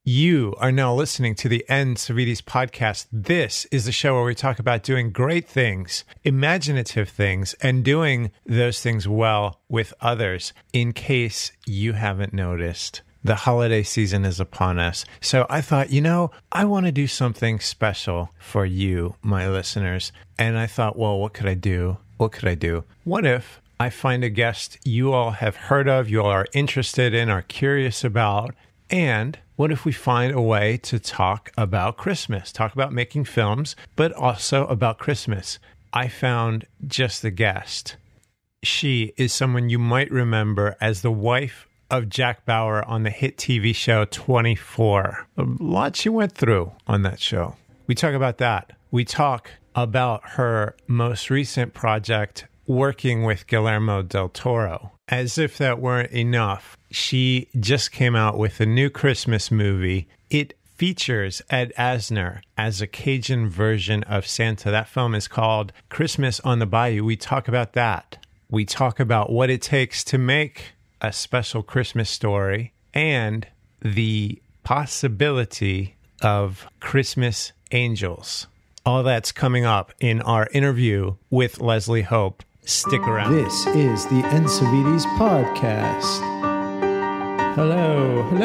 You are now listening to the N. Savvides podcast. This is the show where we talk about doing great things, imaginative things, and doing those things well with others. In case you haven't noticed, the holiday season is upon us. So I thought, I want to do something special for you, my listeners. And I thought, well, what could I do? What if I find a guest you all have heard of, you all are interested in, are curious about, and what if we find a way to talk about Christmas, talk about making films, but also about Christmas? I found just the guest. She is someone you might remember as the wife of Jack Bauer on the hit TV show 24. A lot she went through on that show. We talk about that. We talk about her most recent project, working with Guillermo del Toro. As if that weren't enough, she just came out with a new Christmas movie. It features Ed Asner as a Cajun version of Santa. That film is called Christmas on the Bayou. We talk about that. We talk about what it takes to make a special Christmas story and the possibility of Christmas angels. All that's coming up in our interview with Leslie Hope. Stick around. This is the N. Savvides podcast. Hello.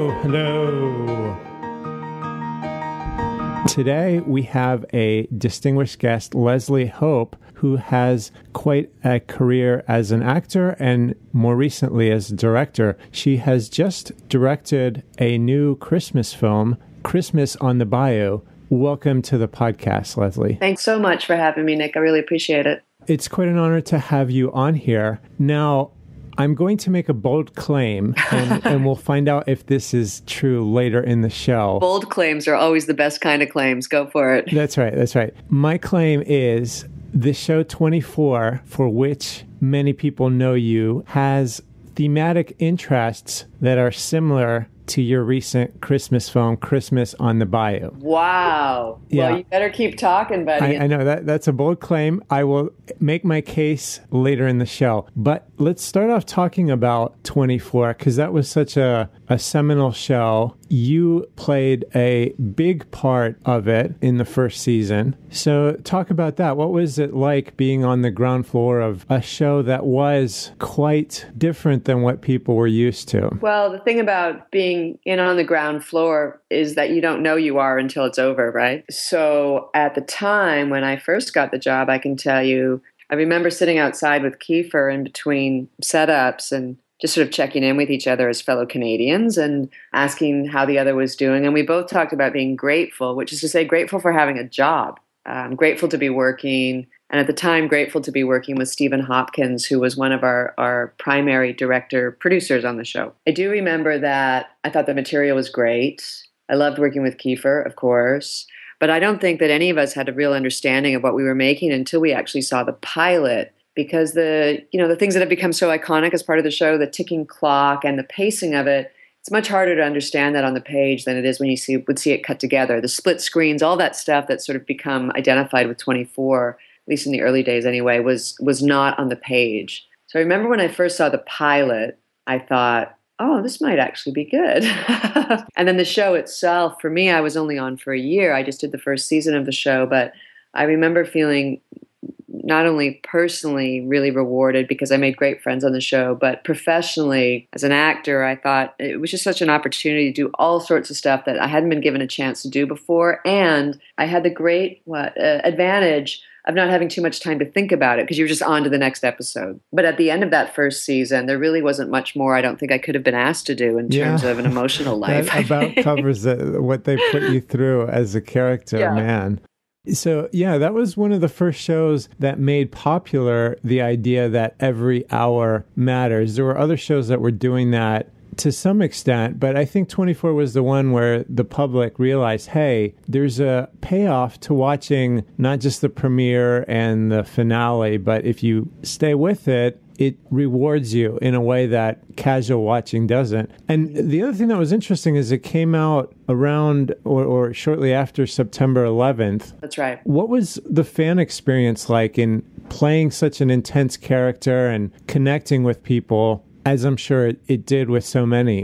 Today we have a distinguished guest, Leslie Hope, who has quite a career as an actor and more recently as a director. She has just directed a new Christmas film, Christmas on the Bayou. Welcome to the podcast, Leslie. Thanks so much for having me, Nick. I really appreciate it. It's quite an honor to have you on here. Now, I'm going to make a bold claim, and we'll find out if this is true later in the show. Bold claims are always the best kind of claims. Go for it. That's right. My claim is the show 24, for which many people know you, has thematic interests that are similar to your recent Christmas film, Christmas on the Bayou. Wow. Yeah. Well, you better keep talking, buddy. I know that's a bold claim. I will make my case later in the show. But let's start off talking about 24, because that was such a seminal show. You played a big part of it in the first season. So talk about that. What was it like being on the ground floor of a show that was quite different than what people were used to? Well, the thing about being in on the ground floor is that you don't know you are until it's over, right? So at the time when I first got the job, I can tell you, I remember sitting outside with Kiefer in between setups and just sort of checking in with each other as fellow Canadians and asking how the other was doing. And we both talked about being grateful, which is to say grateful for having a job, grateful to be working. And at the time, grateful to be working with Stephen Hopkins, who was one of our primary producers on the show. I do remember that I thought the material was great. I loved working with Kiefer, of course. But I don't think that any of us had a real understanding of what we were making until we actually saw the pilot. Because the things that have become so iconic as part of the show, the ticking clock and the pacing of it, it's much harder to understand that on the page than it is when you would see it cut together. The split screens, all that stuff that's sort of become identified with 24, at least in the early days anyway, was not on the page. So I remember when I first saw the pilot, I thought, oh, this might actually be good. And then the show itself, for me, I was only on for a year. I just did the first season of the show, but I remember feeling not only personally really rewarded because I made great friends on the show, but professionally as an actor, I thought it was just such an opportunity to do all sorts of stuff that I hadn't been given a chance to do before. And I had the great advantage of not having too much time to think about it because you were just on to the next episode. But at the end of that first season, there really wasn't much more I don't think I could have been asked to do in terms of an emotional life. That about covers what they put you through as a character, man. So, that was one of the first shows that made popular the idea that every hour matters. There were other shows that were doing that to some extent, but I think 24 was the one where the public realized, hey, there's a payoff to watching not just the premiere and the finale, but if you stay with it, it rewards you in a way that casual watching doesn't. And the other thing that was interesting is it came out around or shortly after September 11th. That's right. What was the fan experience like in playing such an intense character and connecting with people, as I'm sure it did with so many?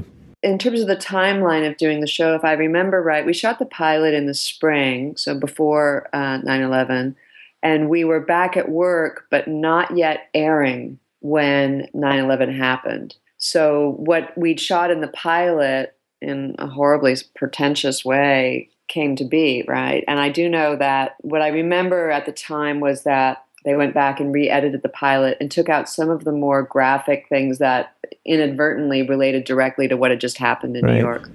in terms of the timeline of doing the show, if I remember right, we shot the pilot in the spring, so before 9/11, and we were back at work, but not yet airing when 9/11 happened. So what we'd shot in the pilot in a horribly pretentious way came to be, right? And I do know that what I remember at the time was that they went back and re-edited the pilot and took out some of the more graphic things that inadvertently related directly to what had just happened in New York.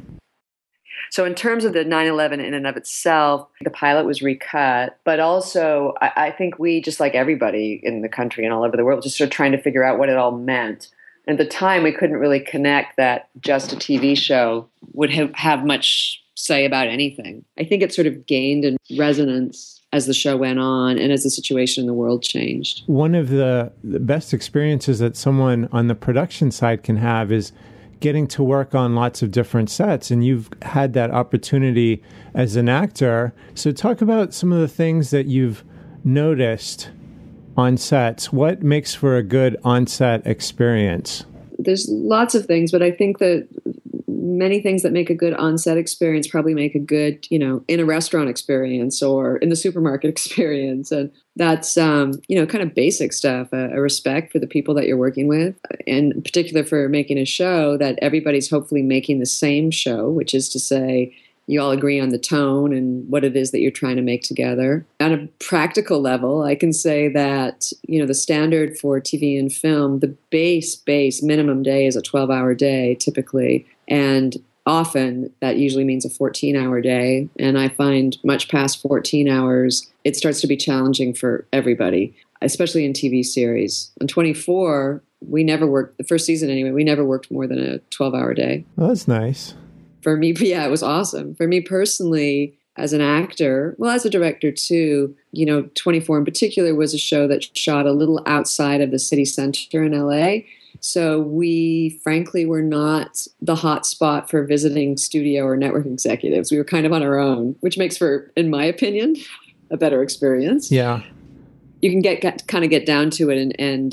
So in terms of the 9/11 in and of itself, the pilot was recut, but also I think we, just like everybody in the country and all over the world, just started trying to figure out what it all meant. At the time, we couldn't really connect that just a TV show would have much say about anything. I think it sort of gained in resonance as the show went on and as the situation in the world changed. One of the best experiences that someone on the production side can have is getting to work on lots of different sets, and you've had that opportunity as an actor. So talk about some of the things that you've noticed on sets. What makes for a good on-set experience? There's lots of things, but I think that many things that make a good on-set experience probably make a good, in a restaurant experience or in the supermarket experience. And that's, kind of basic stuff, a respect for the people that you're working with, and in particular for making a show that everybody's hopefully making the same show, which is to say, you all agree on the tone and what it is that you're trying to make together. On a practical level, I can say that, the standard for TV and film, the base minimum day is a 12-hour day typically. And often that usually means a 14-hour day. And I find much past 14 hours, it starts to be challenging for everybody, especially in TV series. On 24, we never worked, the first season anyway, we never worked more than a 12-hour day. Well, that's nice. For me, yeah, it was awesome. For me personally, as an actor, well, as a director too, 24 in particular was a show that shot a little outside of the city center in LA. So we, frankly, were not the hot spot for visiting studio or network executives. We were kind of on our own, which makes for, in my opinion, a better experience. Yeah. You can get down to it and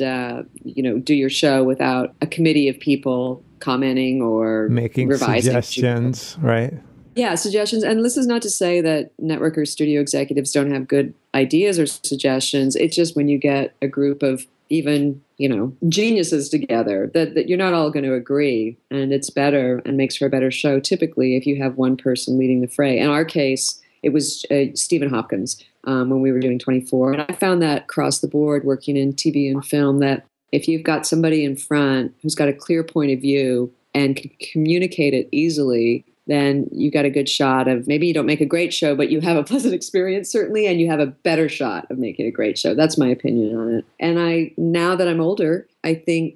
do your show without a committee of people commenting or making revising suggestions, right? Yeah, suggestions. And this is not to say that network or studio executives don't have good ideas or suggestions. It's just when you get a group of even, geniuses together that you're not all going to agree. And it's better and makes for a better show typically if you have one person leading the fray. In our case, it was Stephen Hopkins when we were doing 24. And I found that across the board working in TV and film that if you've got somebody in front who's got a clear point of view and can communicate it easily, then you got a good shot of, maybe you don't make a great show, but you have a pleasant experience certainly, and you have a better shot of making a great show. That's my opinion on it. And now that I'm older, I think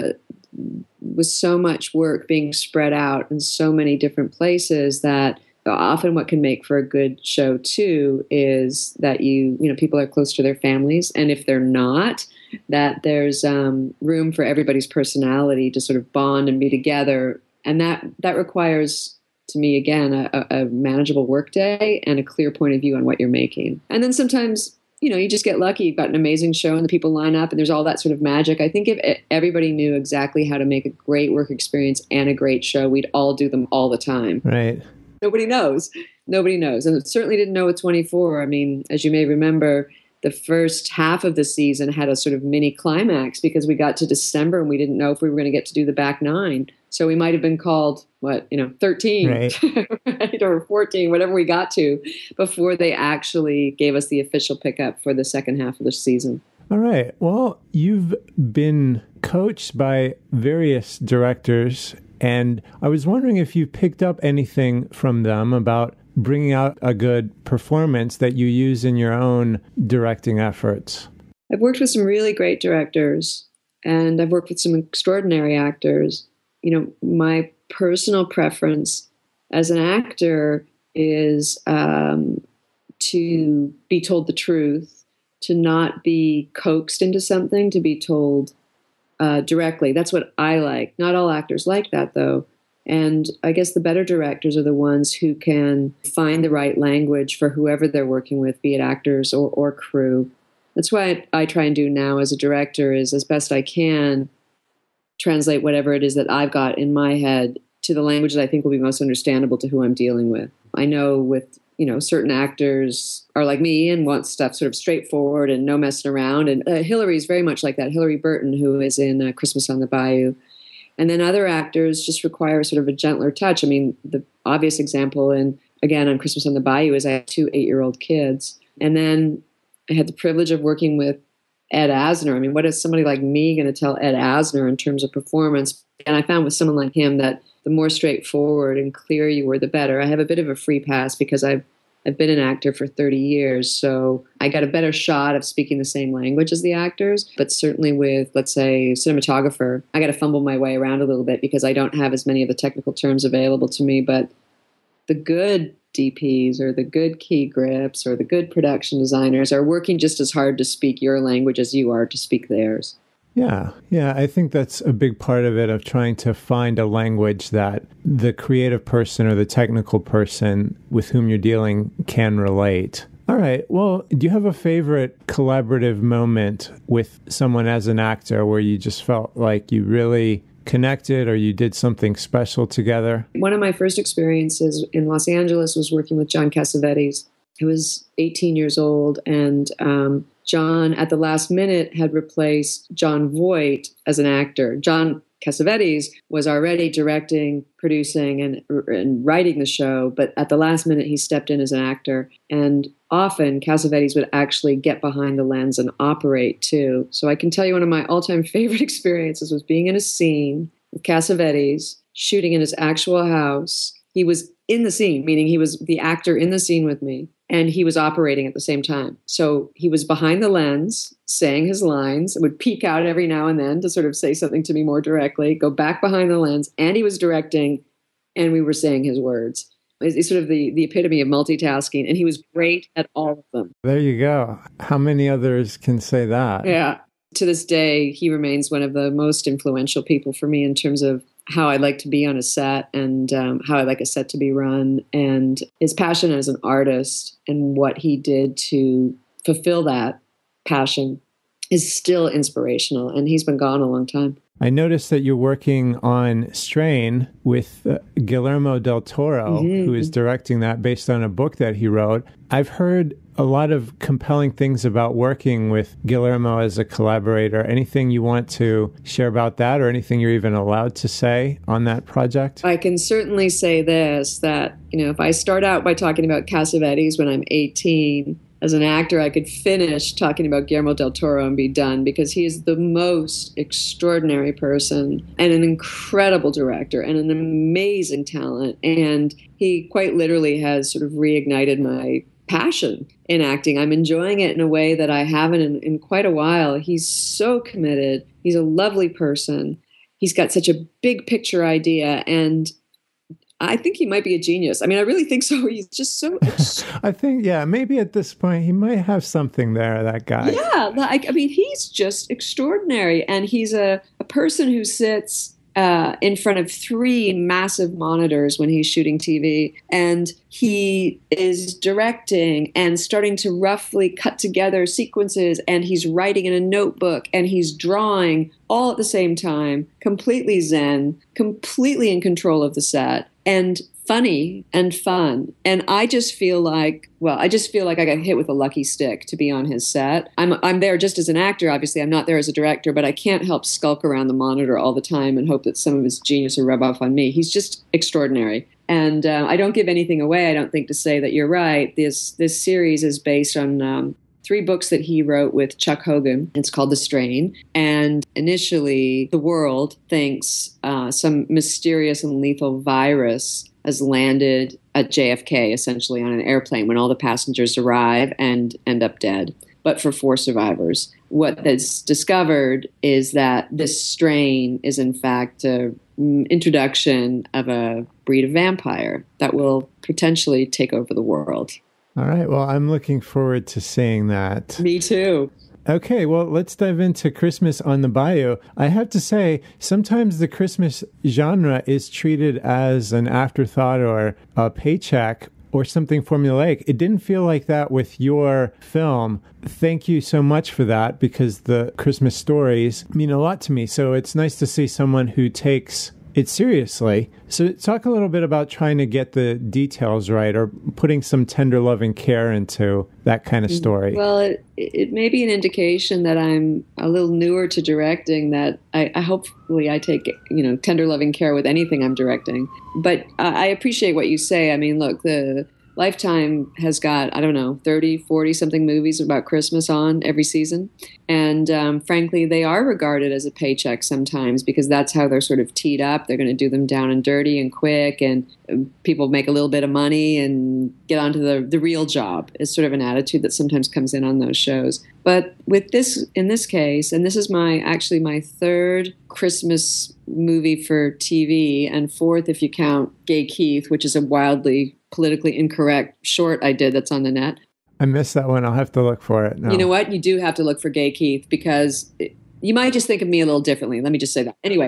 with so much work being spread out in so many different places that often what can make for a good show too is that people are close to their families, and if they're not, that there's room for everybody's personality to sort of bond and be together, and that requires, to me, again, a manageable workday and a clear point of view on what you're making. And then sometimes, you just get lucky. You've got an amazing show and the people line up and there's all that sort of magic. I think if everybody knew exactly how to make a great work experience and a great show, we'd all do them all the time. Right. Nobody knows. And it certainly didn't know with 24. I mean, as you may remember, the first half of the season had a sort of mini climax because we got to December and we didn't know if we were going to get to do the back 9. So we might have been called, 13, right. Right? Or 14, whatever we got to, before they actually gave us the official pickup for the second half of the season. All right. Well, you've been coached by various directors, and I was wondering if you picked up anything from them about bringing out a good performance that you use in your own directing efforts. I've worked with some really great directors, and I've worked with some extraordinary actors. My personal preference as an actor is to be told the truth, to not be coaxed into something, to be told directly. That's what I like. Not all actors like that, though. And I guess the better directors are the ones who can find the right language for whoever they're working with, be it actors or crew. That's what I try and do now as a director, is as best I can translate whatever it is that I've got in my head to the language that I think will be most understandable to who I'm dealing with. I know with, certain actors are like me and want stuff sort of straightforward and no messing around. And Hillary is very much like that. Hillary Burton, who is in Christmas on the Bayou. And then other actors just require sort of a gentler touch. I mean, the obvious example, and again, on Christmas on the Bayou, is I have 2 8-year-old kids. And then I had the privilege of working with Ed Asner. I mean, what is somebody like me going to tell Ed Asner in terms of performance? And I found with someone like him that the more straightforward and clear you were, the better. I have a bit of a free pass because I've been an actor for 30 years, so I got a better shot of speaking the same language as the actors. But certainly with, let's say, cinematographer, I got to fumble my way around a little bit because I don't have as many of the technical terms available to me. But the good DPs or the good key grips or the good production designers are working just as hard to speak your language as you are to speak theirs. Yeah. I think that's a big part of it, of trying to find a language that the creative person or the technical person with whom you're dealing can relate. All right. Well, do you have a favorite collaborative moment with someone as an actor where you just felt like you really connected or you did something special together? One of my first experiences in Los Angeles was working with John Cassavetes. I was 18 years old, and John, at the last minute, had replaced Jon Voight as an actor. John Cassavetes was already directing, producing, and writing the show, but at the last minute, he stepped in as an actor. And often, Cassavetes would actually get behind the lens and operate, too. So I can tell you one of my all-time favorite experiences was being in a scene with Cassavetes, shooting in his actual house. He was in the scene, meaning he was the actor in the scene with me, and he was operating at the same time. So he was behind the lens, saying his lines, would peek out every now and then to sort of say something to me more directly, go back behind the lens, and he was directing, and we were saying his words. It's sort of the epitome of multitasking, and he was great at all of them. There you go. How many others can say that? Yeah. To this day, he remains one of the most influential people for me in terms of how I like to be on a set and how I like a set to be run, and his passion as an artist and what he did to fulfill that passion is still inspirational, and he's been gone a long time. I noticed that you're working on Strain with Guillermo del Toro, who is directing that based on a book that he wrote. I've heard a lot of compelling things about working with Guillermo as a collaborator. Anything you want to share about that, or anything you're even allowed to say on that project? I can certainly say this, that, if I start out by talking about Cassavetes when I'm 18, as an actor, I could finish talking about Guillermo del Toro and be done, because he is the most extraordinary person and an incredible director and an amazing talent. And he quite literally has sort of reignited my passion in acting. I'm enjoying it in a way that I haven't in quite a while. He's so committed. He's a lovely person. He's got such a big picture idea, and I think he might be a genius. I mean, I really think so. He's just so... I think, maybe at this point, he might have something there, that guy. Yeah, I mean, he's just extraordinary. And he's a person who sits in front of 3 massive monitors when he's shooting TV. And he is directing and starting to roughly cut together sequences. And he's writing in a notebook. And he's drawing all at the same time. Completely zen. Completely in control of the set. And funny and fun. And I just feel like I got hit with a lucky stick to be on his set. I'm there just as an actor, obviously. I'm not there as a director, but I can't help skulk around the monitor all the time and hope that some of his genius will rub off on me. He's just extraordinary. And I don't give anything away, I don't think, to say that you're right. This series is based on 3 books that he wrote with Chuck Hogan. It's called The Strain. And initially, the world thinks some mysterious and lethal virus has landed at JFK, essentially on an airplane, when all the passengers arrive and end up dead, but for 4 survivors. What is discovered is that this strain is, in fact, an introduction of a breed of vampire that will potentially take over the world. All right. Well, I'm looking forward to seeing that. Me too. Okay, well, let's dive into Christmas on the Bayou. I have to say, sometimes the Christmas genre is treated as an afterthought or a paycheck or something formulaic. It didn't feel like that with your film. Thank you so much for that, because the Christmas stories mean a lot to me. So it's nice to see someone who takes it seriously. So talk a little bit about trying to get the details right or putting some tender loving care into that kind of story. Well, it may be an indication that I'm a little newer to directing, that I hopefully I take, tender loving care with anything I'm directing. But I appreciate what you say. I mean, look, the Lifetime has got, 30, 40 something movies about Christmas on every season. And frankly, they are regarded as a paycheck sometimes because that's how they're sort of teed up. They're going to do them down and dirty and quick, and people make a little bit of money and get onto the real job is sort of an attitude that sometimes comes in on those shows. But with this, in this case, and this is actually my third Christmas movie for TV, and fourth if you count Gay Keith, which is a wildly politically incorrect short I did that's on the net. I missed that one. I'll have to look for it now. You know what? You do have to look for Gay Keith because you might just think of me a little differently. Let me just say that. Anyway.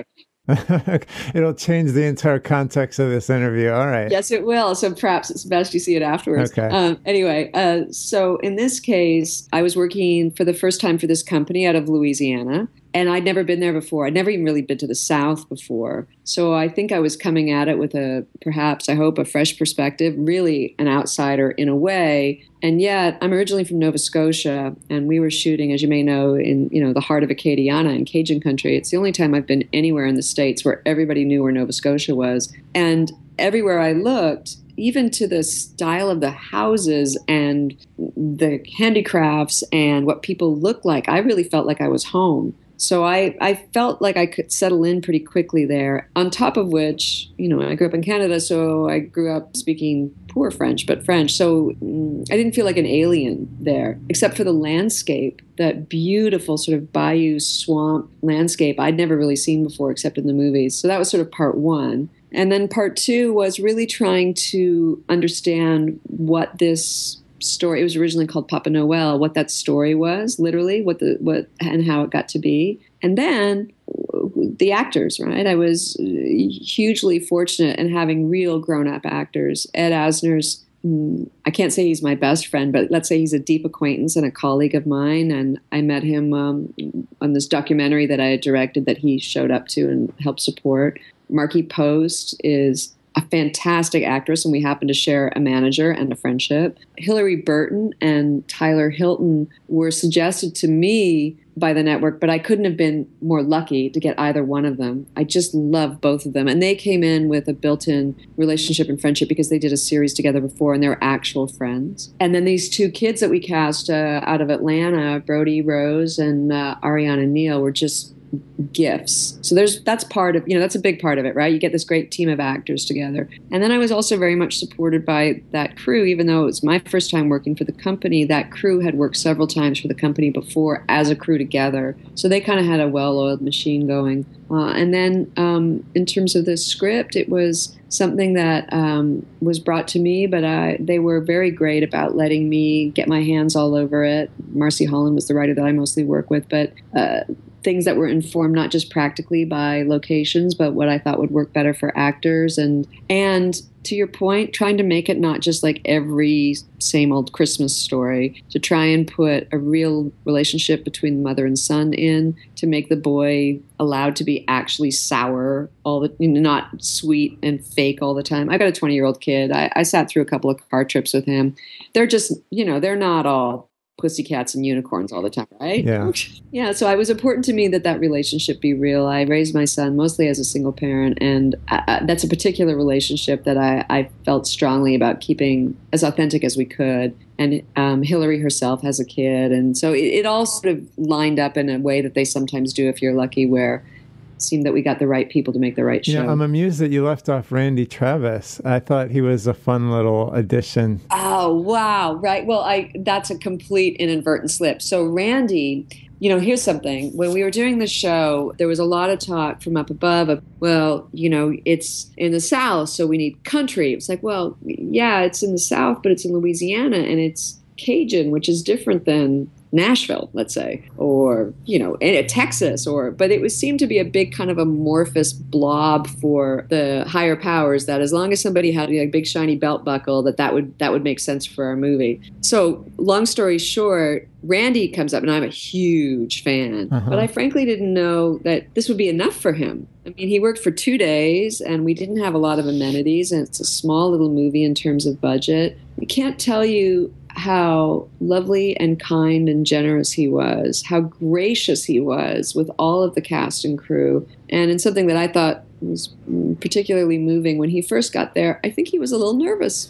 It'll change the entire context of this interview. All right. Yes, it will. So perhaps it's best you see it afterwards. Okay. Anyway, so in this case, I was working for the first time for this company out of Louisiana, and I'd never been there before. I'd never even really been to the South before. So I think I was coming at it with perhaps, I hope, a fresh perspective, really an outsider in a way. And yet, I'm originally from Nova Scotia, and we were shooting, as you may know, in the heart of Acadiana in Cajun country. It's the only time I've been anywhere in the States where everybody knew where Nova Scotia was. And everywhere I looked, even to the style of the houses and the handicrafts and what people look like, I really felt like I was home. So I felt like I could settle in pretty quickly there. On top of which, I grew up in Canada, so I grew up speaking poor French, but French. So I didn't feel like an alien there, except for the landscape, that beautiful sort of bayou swamp landscape I'd never really seen before except in the movies. So that was sort of part one. And then part two was really trying to understand what this story, it was originally called Papa Noel, what that story was, literally, what and how it got to be. And then the actors, right? I was hugely fortunate in having real grown-up actors. Ed Asner's, I can't say he's my best friend, but let's say he's a deep acquaintance and a colleague of mine. And I met him on this documentary that I had directed that he showed up to and helped support. Markie Post is a fantastic actress, and we happen to share a manager and a friendship. Hilary Burton and Tyler Hilton were suggested to me by the network, but I couldn't have been more lucky to get either one of them. I just love both of them. And they came in with a built-in relationship and friendship because they did a series together before, and they were actual friends. And then these two kids that we cast out of Atlanta, Brody Rose and Ariana Neal, were just gifts. So that's part of, that's a big part of it, right? You get this great team of actors together. And then I was also very much supported by that crew, even though it was my first time working for the company. That crew had worked several times for the company before as a crew together. So they kind of had a well-oiled machine going. And then in terms of the script, it was something that was brought to me, but they were very great about letting me get my hands all over it. Marcy Holland was the writer that I mostly work with, but things that were informed not just practically by locations, but what I thought would work better for actors. And to your point, trying to make it not just like every same old Christmas story, to try and put a real relationship between mother and son in, to make the boy allowed to be actually sour, not sweet and fake all the time. I got a 20-year-old kid. I sat through a couple of car trips with him. They're just, they're not all pussycats and unicorns all the time, right? Yeah. Yeah. So it was important to me that relationship be real. I raised my son mostly as a single parent, and that's a particular relationship that I felt strongly about keeping as authentic as we could. And Hilary herself has a kid, and so it all sort of lined up in a way that they sometimes do if you're lucky, where it seemed that we got the right people to make the right show. Yeah, I'm amused that you left off Randy Travis. I thought he was a fun little addition. Oh, wow. Right. Well, that's a complete inadvertent slip. So Randy, here's something. When we were doing the show, there was a lot of talk from up above of, it's in the South, so we need country. It's like, well, yeah, it's in the South, but it's in Louisiana, and it's Cajun, which is different than Nashville, let's say, or, in Texas, but it seemed to be a big kind of amorphous blob for the higher powers, that as long as somebody had a big shiny belt buckle, that would make sense for our movie. So long story short, Randy comes up, and I'm a huge fan, but I frankly didn't know that this would be enough for him. I mean, he worked for 2 days, and we didn't have a lot of amenities, and it's a small little movie in terms of budget. I can't tell you how lovely and kind and generous he was, how gracious he was with all of the cast and crew. And in something that I thought was particularly moving, when he first got there, I think he was a little nervous.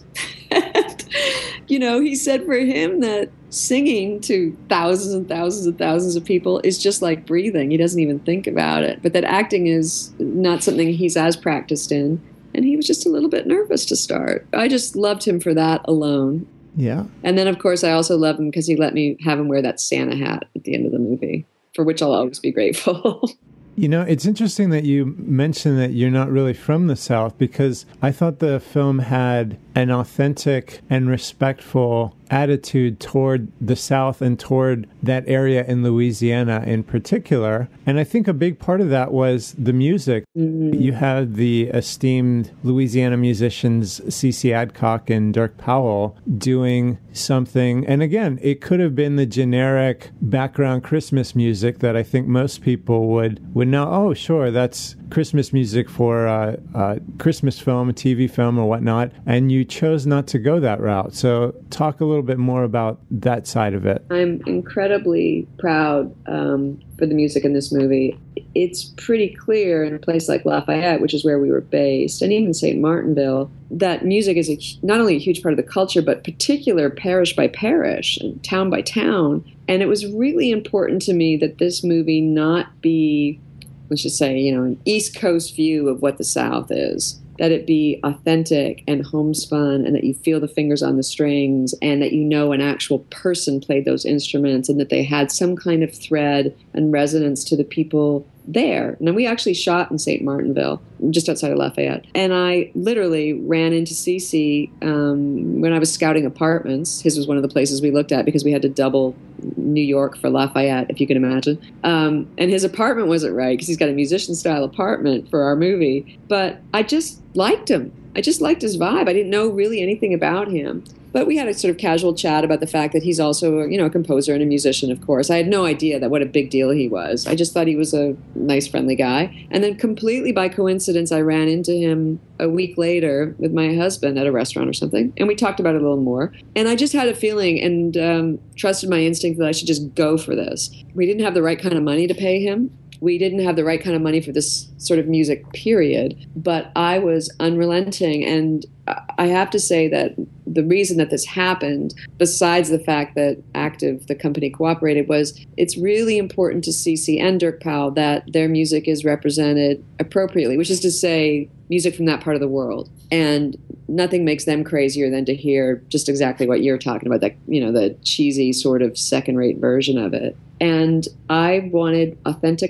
He said for him that singing to thousands and thousands and thousands of people is just like breathing. He doesn't even think about it. But that acting is not something he's as practiced in. And he was just a little bit nervous to start. I just loved him for that alone. Yeah. And then, of course, I also love him because he let me have him wear that Santa hat at the end of the movie, for which I'll always be grateful. It's interesting that you mentioned that you're not really from the South, because I thought the film had an authentic and respectful attitude toward the South and toward that area in Louisiana in particular. And I think a big part of that was the music. Mm-hmm. You had the esteemed Louisiana musicians CC Adcock and Dirk Powell doing something. And again, it could have been the generic background Christmas music that I think most people would know, oh, sure, that's Christmas music for a Christmas film, a TV film or whatnot. And you chose not to go that route. So talk a little bit more about that side of it. I'm incredibly proud for the music in this movie. It's pretty clear in a place like Lafayette, which is where we were based, and even St. Martinville, that music is not only a huge part of the culture, but particular parish by parish and town by town. And it was really important to me that this movie not be, let's just say, an East Coast view of what the South is. That it be authentic and homespun, and that you feel the fingers on the strings, and that an actual person played those instruments, and that they had some kind of thread and resonance to the people there. Now, we actually shot in St. Martinville, just outside of Lafayette. And I literally ran into CC when I was scouting apartments. His was one of the places we looked at because we had to double New York for Lafayette, if you can imagine. And his apartment wasn't right because he's got a musician-style apartment for our movie. But I just liked him. I just liked his vibe. I didn't know really anything about him. But we had a sort of casual chat about the fact that he's also, a composer and a musician, of course. I had no idea what a big deal he was. I just thought he was a nice, friendly guy. And then completely by coincidence, I ran into him a week later with my husband at a restaurant or something. And we talked about it a little more. And I just had a feeling and trusted my instinct that I should just go for this. We didn't have the right kind of money to pay him. We didn't have the right kind of money for this sort of music, period. But I was unrelenting. And I have to say that the reason that this happened, besides the fact that Active, the company, cooperated, was it's really important to CC and Dirk Powell that their music is represented appropriately, which is to say music from that part of the world. And nothing makes them crazier than to hear just exactly what you're talking about, that, the cheesy sort of second-rate version of it. And I wanted authentic,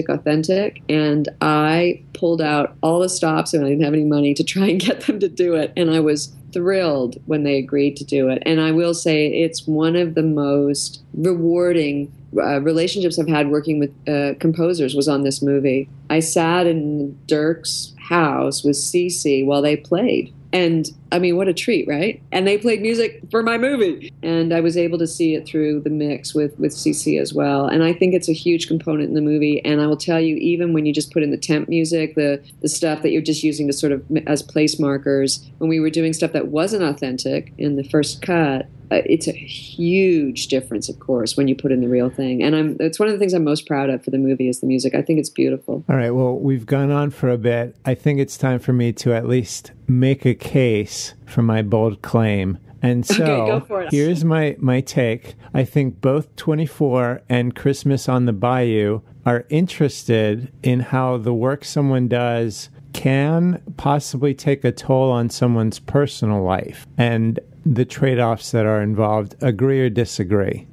and I pulled out all the stops when I didn't have any money to try and get them to do it. And I was thrilled when they agreed to do it. And I will say it's one of the most rewarding relationships I've had working with composers was on this movie. I sat in Dirk's house with CC while they played. And I mean, what a treat, right? And they played music for my movie. And I was able to see it through the mix with CC as well. And I think it's a huge component in the movie. And I will tell you, even when you just put in the temp music, the stuff that you're just using to sort of as place markers, when we were doing stuff that wasn't authentic in the first cut, it's a huge difference, of course, when you put in the real thing. And it's one of the things I'm most proud of for the movie is the music. I think it's beautiful. All right. Well, we've gone on for a bit. I think it's time for me to at least make a case for my bold claim. And so go for it. Here's my take. I think both 24 and Christmas on the Bayou are interested in how the work someone does can possibly take a toll on someone's personal life and the trade-offs that are involved. Agree or disagree?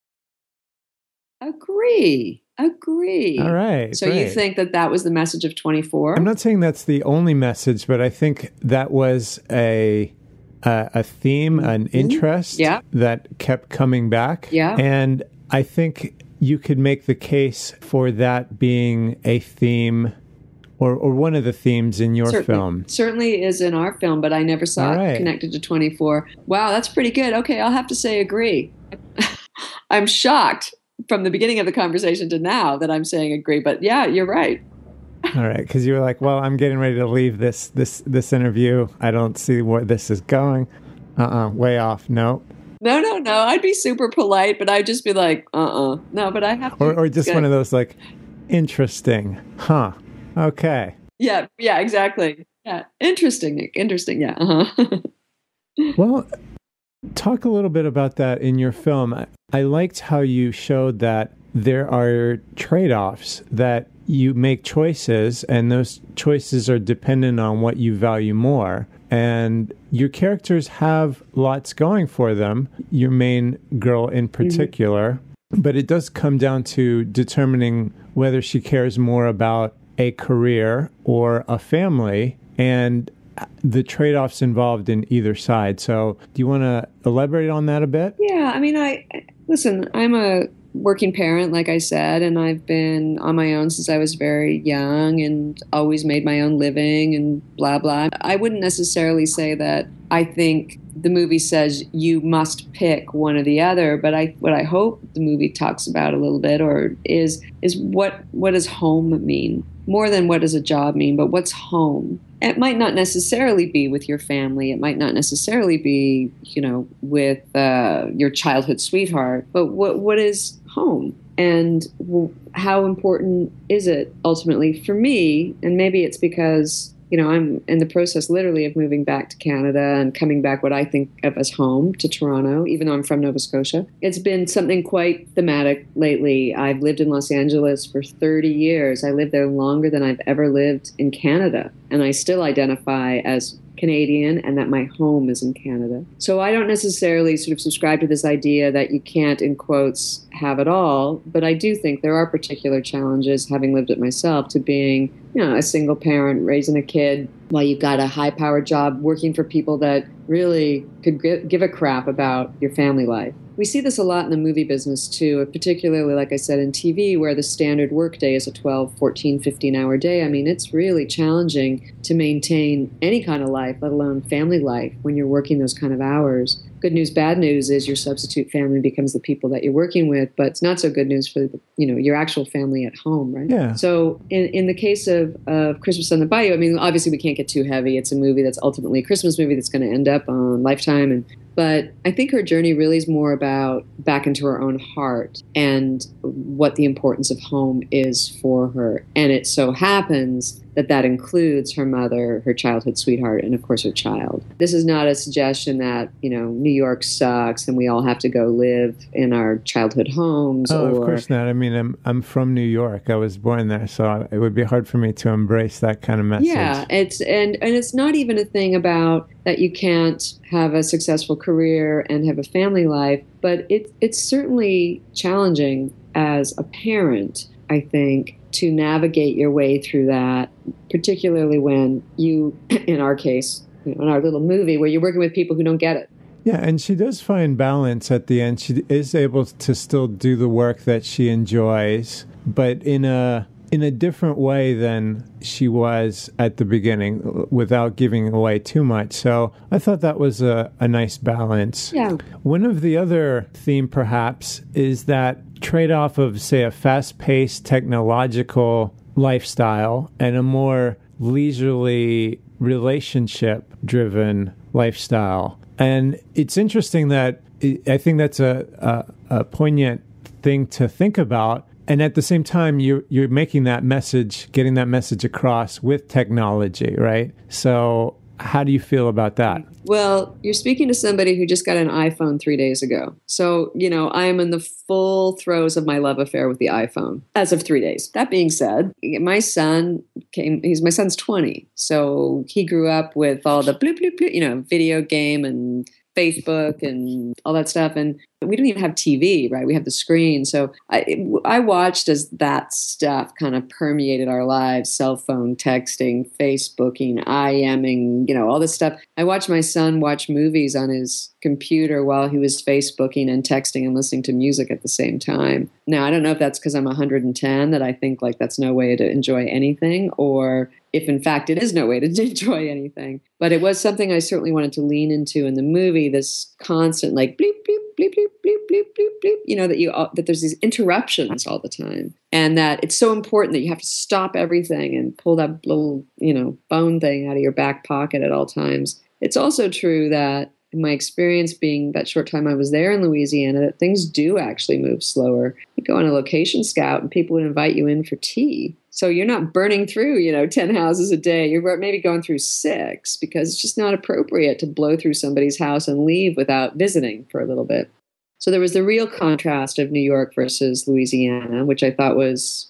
Agree. All right. So great. You think that was the message of 24? I'm not saying that's the only message, but I think that was a theme, an interest that kept coming back. Yeah. And I think you could make the case for that being a theme or one of the themes in your film. Certainly is in our film, but I never saw it connected to 24. Wow, that's pretty good. Okay, I'll have to say agree. I'm shocked from the beginning of the conversation to now that I'm saying agree, but yeah, you're right. All right, because you were like, well, I'm getting ready to leave this interview. I don't see where this is going. Way off. No. No. I'd be super polite, but I'd just be like, No, but I have to. Or just one of those like, interesting. Huh. Okay. Yeah, exactly. Yeah. Interesting. Yeah. Uh-huh. Well, talk a little bit about that in your film. I liked how you showed that there are trade-offs, that you make choices and those choices are dependent on what you value more. And your characters have lots going for them, your main girl in particular, but it does come down to determining whether she cares more about a career or a family and the trade-offs involved in either side. So do you want to elaborate on that a bit? Yeah, I mean, listen, I'm a working parent, like I said, and I've been on my own since I was very young and always made my own living and blah, blah. I wouldn't necessarily say that I think the movie says you must pick one or the other, but what I hope the movie talks about a little bit is what does home mean? More than what does a job mean, but what's home? It might not necessarily be with your family. It might not necessarily be, with your childhood sweetheart. But what is home? And how important is it ultimately for me? And maybe it's because, I'm in the process literally of moving back to Canada and coming back what I think of as home to Toronto, even though I'm from Nova Scotia. It's been something quite thematic lately. I've lived in Los Angeles for 30 years. I lived there longer than I've ever lived in Canada. And I still identify as Canadian and that my home is in Canada. So I don't necessarily sort of subscribe to this idea that you can't, in quotes, have it all. But I do think there are particular challenges, having lived it myself, to being, a single parent, raising a kid while you've got a high-powered job, working for people that really could give a crap about your family life. We see this a lot in the movie business, too, particularly, like I said, in TV, where the standard workday is a 12, 14, 15-hour day. I mean, it's really challenging to maintain any kind of life, let alone family life, when you're working those kind of hours. Good news, bad news is your substitute family becomes the people that you're working with, but it's not so good news for your actual family at home, right? Yeah. So in the case of Christmas on the Bayou, I mean, obviously we can't get too heavy. It's a movie that's ultimately a Christmas movie that's going to end up on Lifetime, but I think her journey really is more about back into her own heart and what the importance of home is for her. And it so happens that includes her mother, her childhood sweetheart, and of course her child. This is not a suggestion that, New York sucks and we all have to go live in our childhood homes. Of course not. I mean, I'm from New York. I was born there, so it would be hard for me to embrace that kind of message. Yeah, it's not even a thing about that you can't have a successful career and have a family life, but it's certainly challenging as a parent, I think, to navigate your way through that, particularly when you, in our case, in our little movie, where you're working with people who don't get it. Yeah, and she does find balance at the end. She is able to still do the work that she enjoys, but in a different way than she was at the beginning, without giving away too much. So I thought that was a nice balance. Yeah. One of the other theme, perhaps, is that trade-off of, say, a fast-paced technological lifestyle and a more leisurely relationship-driven lifestyle. And it's interesting that I think that's a poignant thing to think about. And at the same time, you're making that message, getting that message across with technology, right? So how do you feel about that? Well, you're speaking to somebody who just got an iPhone 3 days ago. So, I am in the full throes of my love affair with the iPhone as of 3 days. That being said, my son's 20. So he grew up with all the bloop, bloop, bloop, video game and Facebook and all that stuff. And we don't even have TV, right? We have the screen. So I watched as that stuff kind of permeated our lives, cell phone, texting, Facebooking, IMing, all this stuff. I watched my son watch movies on his computer while he was Facebooking and texting and listening to music at the same time. Now, I don't know if that's because I'm 110 that I think like that's no way to enjoy anything, or if in fact it is no way to enjoy anything. But it was something I certainly wanted to lean into in the movie, this constant like bleep, bleep, bleep, bleep, bleep, bleep, bleep, bleep, that there's these interruptions all the time. And that it's so important that you have to stop everything and pull that little, phone thing out of your back pocket at all times. It's also true that in my experience being that short time I was there in Louisiana, that things do actually move slower. You go on a location scout and people would invite you in for tea. So you're not burning through, 10 houses a day. You're maybe going through 6 because it's just not appropriate to blow through somebody's house and leave without visiting for a little bit. So there was the real contrast of New York versus Louisiana, which I thought was,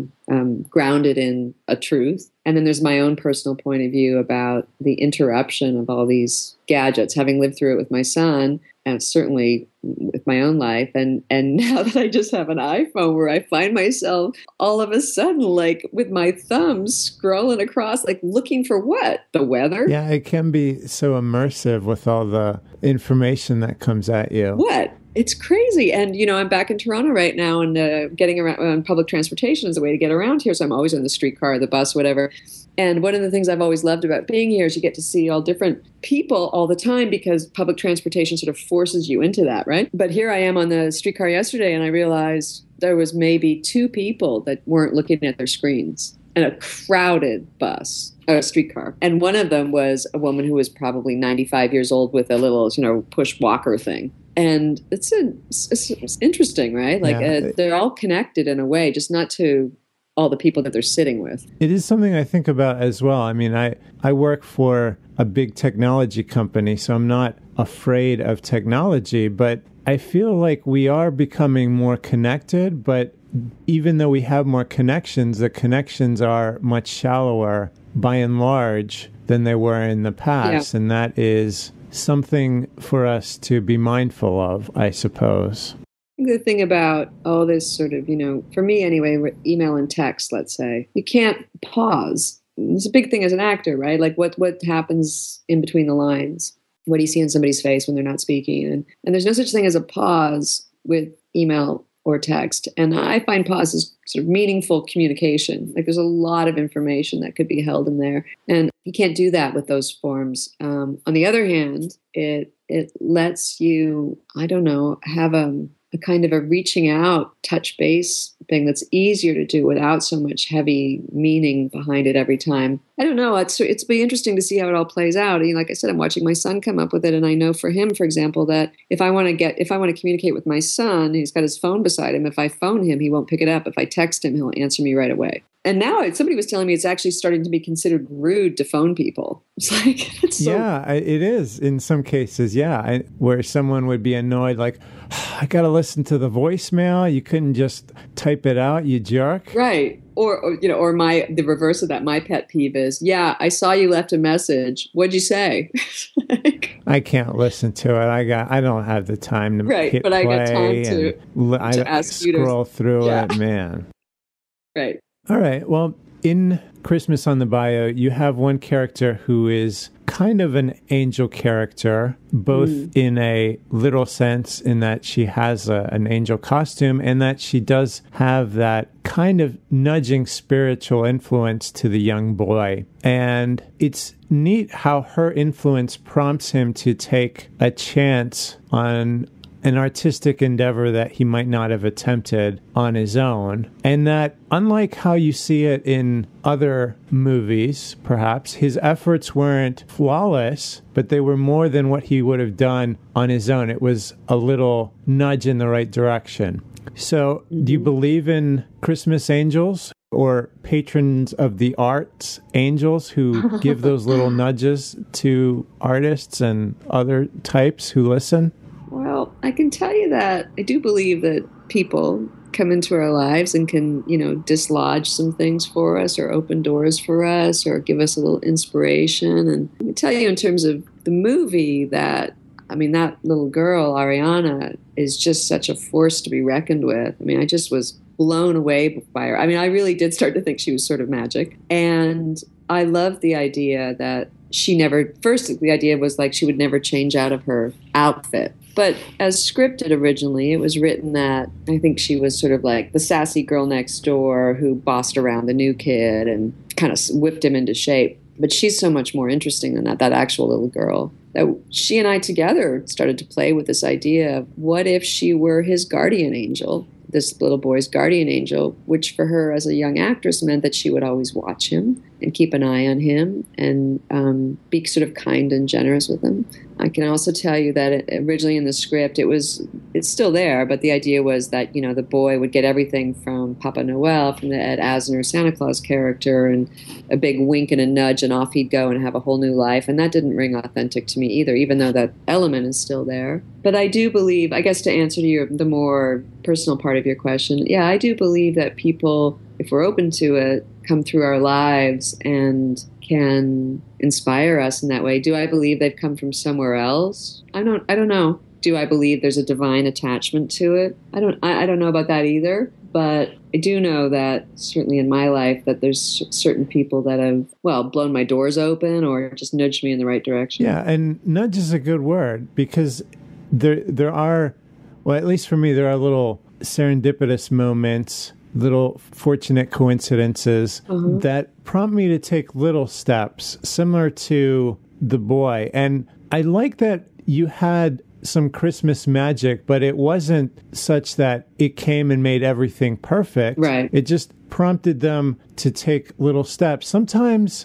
grounded in a truth. And then there's my own personal point of view about the interruption of all these gadgets, having lived through it with my son, and certainly with my own life. And now that I just have an iPhone where I find myself all of a sudden, like with my thumbs scrolling across, like looking for what? The weather? Yeah, it can be so immersive with all the information that comes at you. What? It's crazy. And, I'm back in Toronto right now and getting around on public transportation is a way to get around here. So I'm always on the streetcar, the bus, whatever. And one of the things I've always loved about being here is you get to see all different people all the time because public transportation sort of forces you into that, right? But here I am on the streetcar yesterday and I realized there was maybe 2 people that weren't looking at their screens in a crowded bus, a streetcar. And one of them was a woman who was probably 95 years old with a little, push walker thing. And it's interesting, right? Like they're all connected in a way, just not to all the people that they're sitting with. It is something I think about as well. I mean, I work for a big technology company, so I'm not afraid of technology, but I feel like we are becoming more connected, but even though we have more connections, the connections are much shallower by and large than they were in the past. Yeah. And that is something for us to be mindful of, I suppose. The thing about all this sort of, for me anyway, with email and text, let's say, you can't pause. It's a big thing as an actor, right? Like what happens in between the lines? What do you see in somebody's face when they're not speaking? And there's no such thing as a pause with email or text. And I find pauses sort of meaningful communication. Like there's a lot of information that could be held in there. And you can't do that with those forms. On the other hand, it lets you, have a kind of a reaching out, touch base thing that's easier to do without so much heavy meaning behind it every time. I don't know. It's be interesting to see how it all plays out. Like I said, I'm watching my son come up with it, and I know for him, for example, that if I want to communicate with my son, he's got his phone beside him. If I phone him, he won't pick it up. If I text him, he'll answer me right away. And now somebody was telling me it's actually starting to be considered rude to phone people. It's like, it is in some cases. Yeah. Where someone would be annoyed, like, I got to listen to the voicemail. You couldn't just type it out, you jerk. Right. Or the reverse of that. My pet peeve is, I saw you left a message. What'd you say? I can't listen to it. I don't have the time to hit play. I got time to ask you to scroll through it, man. Right. All right. Well, in Christmas on the Bayou, you have one character who is kind of an angel character, both in a literal sense in that she has an angel costume and that she does have that kind of nudging spiritual influence to the young boy. And it's neat how her influence prompts him to take a chance on an artistic endeavor that he might not have attempted on his own. And that, unlike how you see it in other movies, perhaps, his efforts weren't flawless, but they were more than what he would have done on his own. It was a little nudge in the right direction. So, do you believe in Christmas angels or patrons of the arts angels who give those little nudges to artists and other types who listen? Well, I can tell you that I do believe that people come into our lives and can, dislodge some things for us or open doors for us or give us a little inspiration. And let me tell you in terms of the movie that I mean, that little girl, Ariana, is just such a force to be reckoned with. I mean, I just was blown away by her. I mean, I really did start to think she was sort of magic. And I love the idea that she never, first, the idea was like she would never change out of her outfit. But as scripted originally, it was written that I think she was sort of like the sassy girl next door who bossed around the new kid and kind of whipped him into shape. But she's so much more interesting than that actual little girl. That she and I together started to play with this idea of what if she were his guardian angel, this little boy's guardian angel, which for her as a young actress meant that she would always watch him and keep an eye on him and be sort of kind and generous with him. I can also tell you that originally in the script, it's still there, but the idea was that, you know, the boy would get everything from Papa Noel, from the Ed Asner Santa Claus character, and a big wink and a nudge, and off he'd go and have a whole new life. And that didn't ring authentic to me either, even though that element is still there. But I do believe, I guess to answer to the more personal part of your question, yeah, I do believe that people, if we're open to it, come through our lives and can inspire us in that way. Do I believe they've come from somewhere else? I don't know. Do I believe there's a divine attachment to it? I don't know about that either. But I do know that certainly in my life that there's certain people that have, well, blown my doors open or just nudged me in the right direction. Yeah, and nudge is a good word because there are, well, at least for me, there are little serendipitous moments, little fortunate coincidences that prompt me to take little steps similar to the boy. And I like that you had some Christmas magic, but it wasn't such that it came and made everything perfect. Right. It just prompted them to take little steps. Sometimes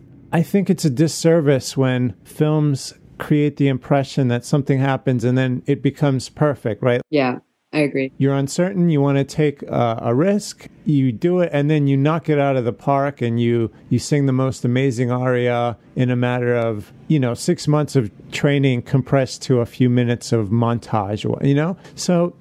I think it's a disservice when films create the impression that something happens and then it becomes perfect, right? Yeah. I agree. You're uncertain, you want to take a risk, you do it, and then you knock it out of the park and you sing the most amazing aria in a matter of, 6 months of training compressed to a few minutes of montage, So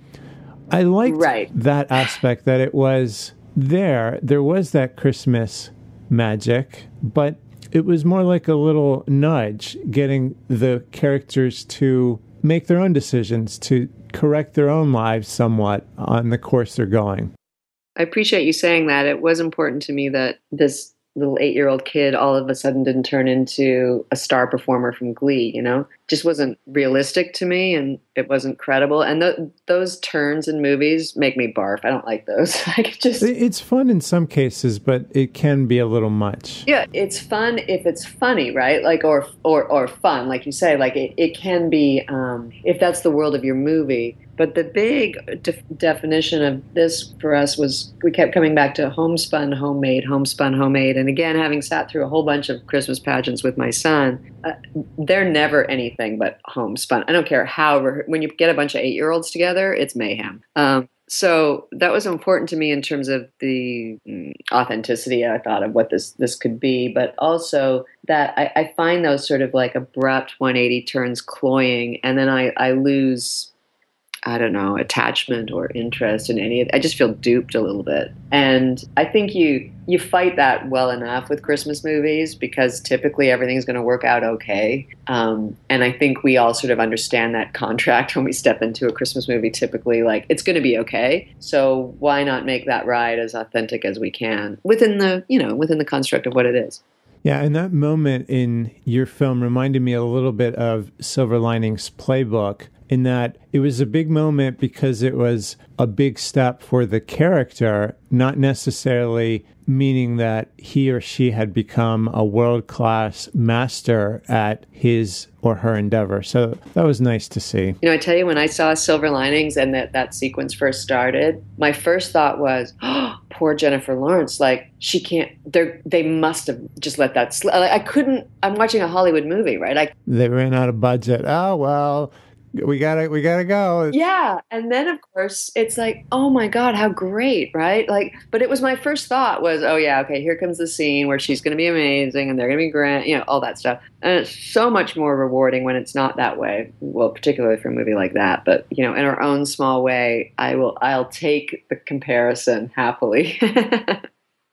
I liked that aspect that it was there. There was that Christmas magic, but it was more like a little nudge, getting the characters to make their own decisions, to correct their own lives somewhat on the course they're going. I appreciate you saying that. It was important to me that this little 8-year-old kid all of a sudden didn't turn into a star performer from Glee, Just wasn't realistic to me and it wasn't credible. And those turns in movies make me barf. I don't like those. It's fun in some cases, but it can be a little much. Yeah, it's fun if it's funny, right? Like, or fun, like you say, like it can be, if that's the world of your movie. But the big definition of this for us was we kept coming back to homespun, homemade, homespun, homemade. And again, having sat through a whole bunch of Christmas pageants with my son, they're never anything but homespun. I don't care when you get a bunch of 8-year-olds together, it's mayhem. So that was important to me in terms of the authenticity, I thought, of what this could be, but also that I find those sort of like abrupt 180 turns cloying, and then I lose, I don't know, attachment or interest in any of it. I just feel duped a little bit. And I think you fight that well enough with Christmas movies because typically everything's going to work out okay. And I think we all sort of understand that contract when we step into a Christmas movie, typically, like, it's going to be okay. So why not make that ride as authentic as we can within the construct of what it is? Yeah, and that moment in your film reminded me a little bit of Silver Linings Playbook, in that it was a big moment because it was a big step for the character, not necessarily meaning that he or she had become a world-class master at his or her endeavor. So that was nice to see. I tell you, when I saw Silver Linings and that sequence first started, my first thought was, oh, poor Jennifer Lawrence. Like, she can't, they must have just let that slip. I'm watching a Hollywood movie, right? They ran out of budget. Oh, well, we gotta go. Yeah. And then of course it's like, oh my God, how great, right? Like, but it was my first thought was, oh yeah, okay, here comes the scene where she's going to be amazing and they're going to be great, all that stuff. And it's so much more rewarding when it's not that way. Well, particularly for a movie like that, but in our own small way, I'll take the comparison happily.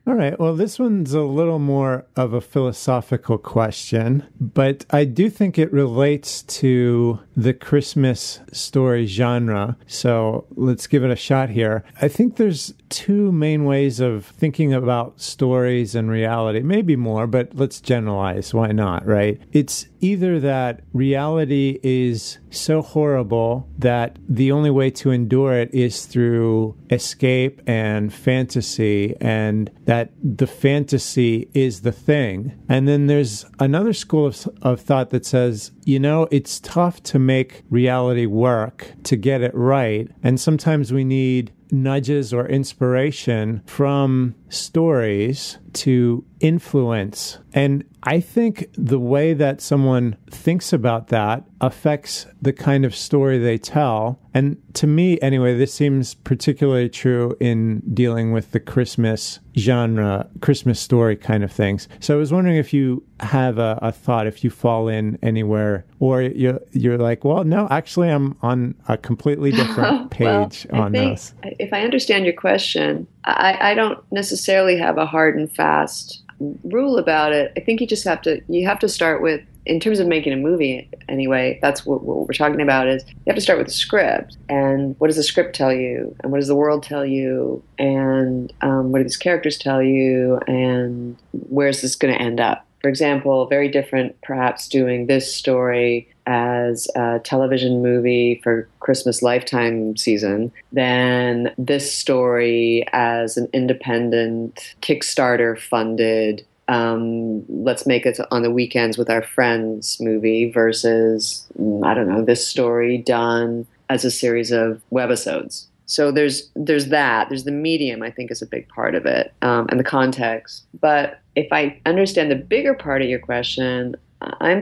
All right. Well, this one's a little more of a philosophical question, but I do think it relates to the Christmas story genre. So let's give it a shot here. I think there's two main ways of thinking about stories and reality, maybe more, but let's generalize. Why not, right? It's either that reality is so horrible that the only way to endure it is through escape and fantasy, and that the fantasy is the thing. And then there's another school of thought that says, it's tough to make reality work, to get it right. And sometimes we need nudges or inspiration from stories to influence. And I think the way that someone thinks about that affects the kind of story they tell. And to me, anyway, this seems particularly true in dealing with the Christmas genre, Christmas story kind of things. So I was wondering if you have a thought, if you fall in anywhere, or you're like, well, no, actually, I'm on a completely different page on this. If I understand your question, I don't necessarily have a hard and fast rule about it. I think you have to start with, in terms of making a movie anyway, that's what we're talking about, is you have to start with the script. And what does the script tell you? And what does the world tell you? And what do these characters tell you? And where's this going to end up? For example, very different perhaps doing this story as a television movie for Christmas Lifetime season than this story as an independent, Kickstarter-funded, let's make it on the weekends with our friends movie versus, this story done as a series of webisodes. So there's that. There's the medium, I think, is a big part of it, and the context. But if I understand the bigger part of your question, I'm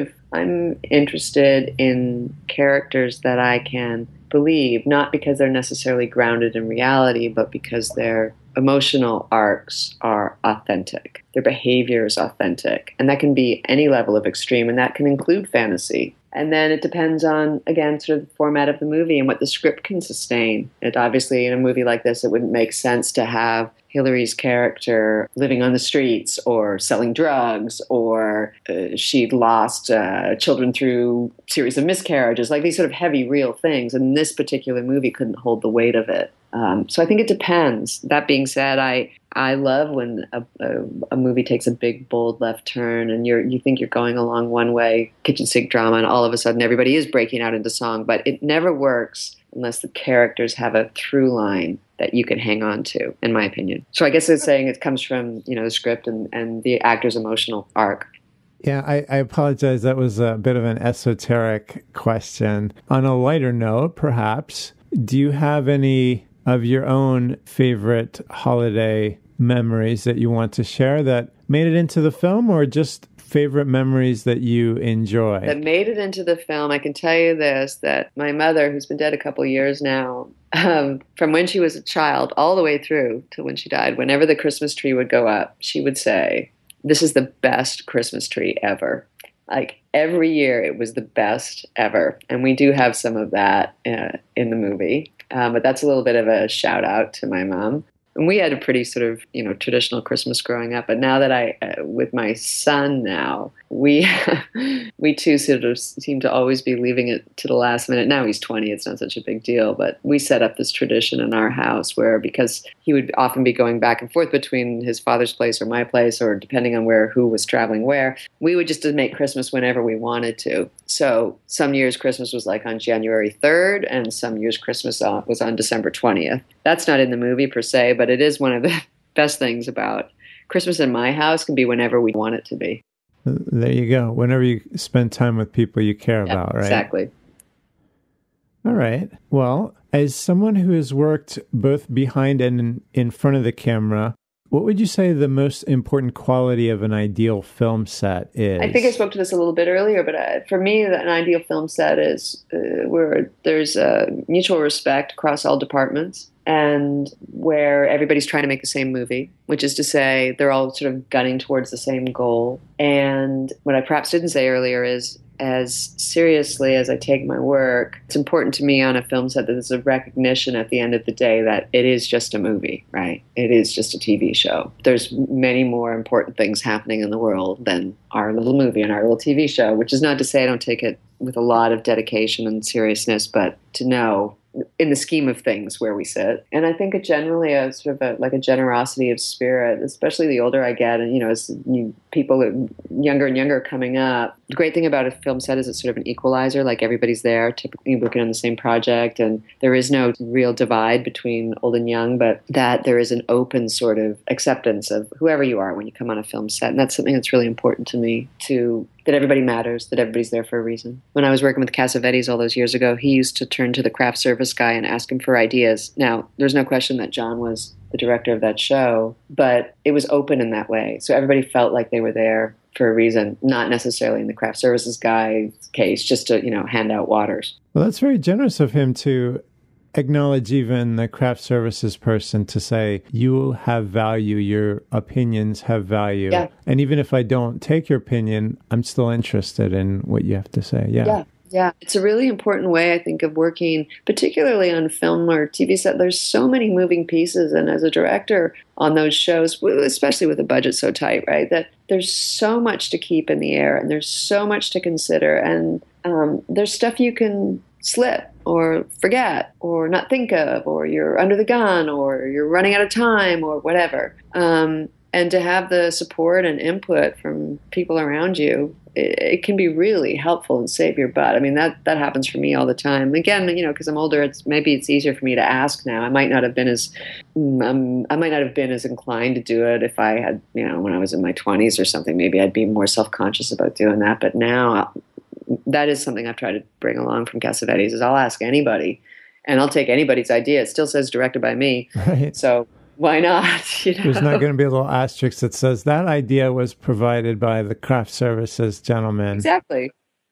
interested in characters that I can believe, not because they're necessarily grounded in reality, but because their emotional arcs are authentic. Their behavior is authentic. And that can be any level of extreme, and that can include fantasy. And then it depends on, again, sort of the format of the movie and what the script can sustain. It obviously, in a movie like this, it wouldn't make sense to have Hillary's character living on the streets or selling drugs, or she'd lost children through a series of miscarriages, like these sort of heavy, real things. And this particular movie couldn't hold the weight of it. So I think it depends. That being said, I love when a movie takes a big, bold left turn and you think you're going along one way, kitchen sink drama, and all of a sudden everybody is breaking out into song. But it never works unless the characters have a through line that you can hang on to, in my opinion. So I guess it's saying it comes from, the script and the actor's emotional arc. Yeah, I apologize. That was a bit of an esoteric question. On a lighter note, perhaps, do you have any of your own favorite holiday memories that you want to share that made it into the film, or just favorite memories that you enjoy? That made it into the film, I can tell you this, that my mother, who's been dead a couple of years now, from when she was a child all the way through to when she died, whenever the Christmas tree would go up, she would say, "This is the best Christmas tree ever." Like every year it was the best ever. And we do have some of that in the movie. But that's a little bit of a shout out to my mom. And we had a pretty sort of, traditional Christmas growing up. But now that with my son now, we too sort of seem to always be leaving it to the last minute. Now he's 20, it's not such a big deal. But we set up this tradition in our house where, because he would often be going back and forth between his father's place or my place, or depending on who was traveling where, we would just make Christmas whenever we wanted to. So some years Christmas was like on January 3rd, and some years Christmas was on December 20th. That's not in the movie per se, but it is one of the best things about Christmas in my house can be whenever we want it to be. There you go. Whenever you spend time with people you care about, right? Exactly. All right. Well, as someone who has worked both behind and in front of the camera, what would you say the most important quality of an ideal film set is? I think I spoke to this a little bit earlier, but for me, an ideal film set is where there's mutual respect across all departments. and where everybody's trying to make the same movie, which is to say they're all sort of gunning towards the same goal. And what I perhaps didn't say earlier is, as seriously as I take my work, it's important to me on a film set that there's a recognition at the end of the day that it is just a movie, right? It is just a TV show. There's many more important things happening in the world than our little movie and our little TV show, which is not to say I don't take it with a lot of dedication and seriousness, but to know in the scheme of things where we sit. And I think it generally a sort of like a generosity of spirit, especially the older I get, and as people younger and younger coming up. The great thing about a film set is it's sort of an equalizer, like everybody's there, typically working on the same project, and there is no real divide between old and young, but that there is an open sort of acceptance of whoever you are when you come on a film set. And that's something that's really important to me, that everybody matters, that everybody's there for a reason. When I was working with Cassavetes all those years ago, he used to turn to the craft service guy and ask him for ideas. Now, there's no question that John was the director of that show, but it was open in that way. So everybody felt like they were there for a reason, not necessarily in the craft services guy's case, just to, hand out waters. Well, that's very generous of him to acknowledge even the craft services person to say, you have value, your opinions have value. Yeah. And even if I don't take your opinion, I'm still interested in what you have to say. Yeah. It's a really important way, I think, of working, particularly on film or TV set. There's so many moving pieces. And as a director on those shows, especially with a budget so tight, right, that there's so much to keep in the air and there's so much to consider. And there's stuff you can slip or forget or not think of, or you're under the gun or you're running out of time or whatever. And to have the support and input from people around you, it can be really helpful and save your butt. I mean, that happens for me all the time. Again, because I'm older, maybe it's easier for me to ask now. I might not have been as inclined to do it if I had, when I was in my 20s or something. Maybe I'd be more self-conscious about doing that. But now, that is something I've tried to bring along from Cassavetes, is I'll ask anybody, and I'll take anybody's idea. It still says directed by me, right? So why not? There's not going to be a little asterisk that says that idea was provided by the craft services gentleman. Exactly.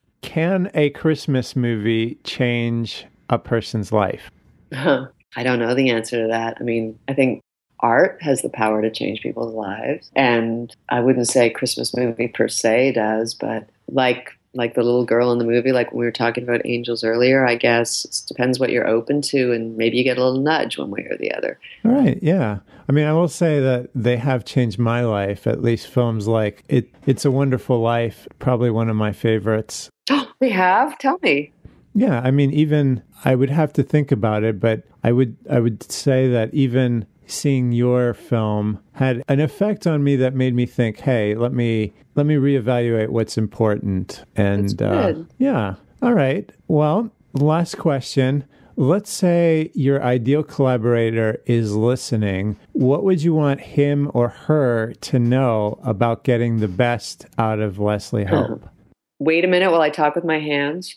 Can a Christmas movie change a person's life? I don't know the answer to that. I mean, I think art has the power to change people's lives, and I wouldn't say Christmas movie per se does, but like the little girl in the movie, like when we were talking about angels earlier, I guess it depends what you're open to, and maybe you get a little nudge one way or the other. All right, yeah. I mean, I will say that they have changed my life, at least films like It's a Wonderful Life, probably one of my favorites. Oh, they have? Tell me. Yeah, I mean, even I would have to think about it, but I would say that even seeing your film had an effect on me that made me think, hey, let me reevaluate what's important. And that's good. Yeah. All right. Well, last question. Let's say your ideal collaborator is listening. What would you want him or her to know about getting the best out of Leslie Hope? Wait a minute while I talk with my hands.